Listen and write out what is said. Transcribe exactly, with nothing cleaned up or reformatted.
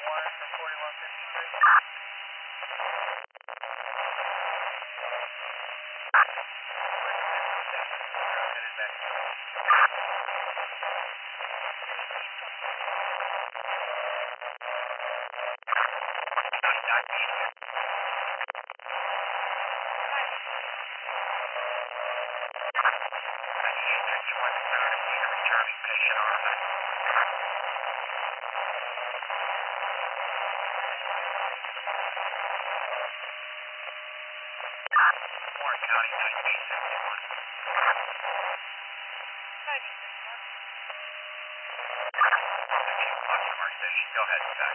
wire for forty-one fifty-three. Headed back. Warren County, nineteen sixty-one. Customer station, go ahead, Zach.